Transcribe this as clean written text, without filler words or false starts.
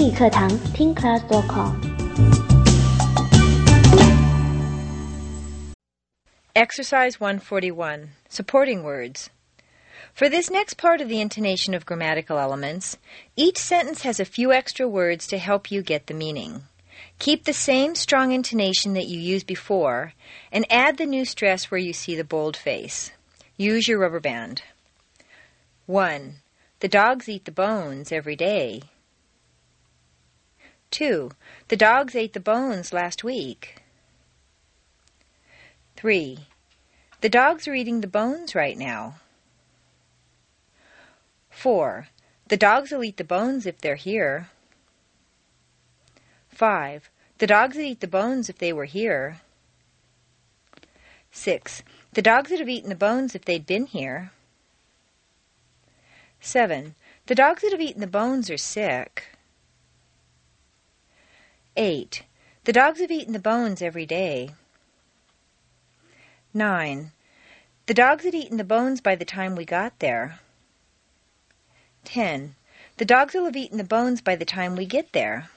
英语课堂听 class.com。 Exercise 141, Supporting Words. For this next part of the intonation of grammatical elements, each sentence has a few extra words to help you get the meaning. Keep the same strong intonation that you used before, and add the new stress where you see the bold face. Use your rubber band. 1. The dogs eat the bones every day. 2. The dogs ate the bones last week. 3. The dogs are eating the bones right now. 4. The dogs will eat the bones if they're here. 5. The dogs would eat the bones if they were here. 6. The dogs would have eaten the bones if they'd been here. 7. The dogs that have eaten the bones are sick. 8. The dogs have eaten the bones every day. 9. The dogs had eaten the bones by the time we got there. 10. The dogs will have eaten the bones by the time we get there.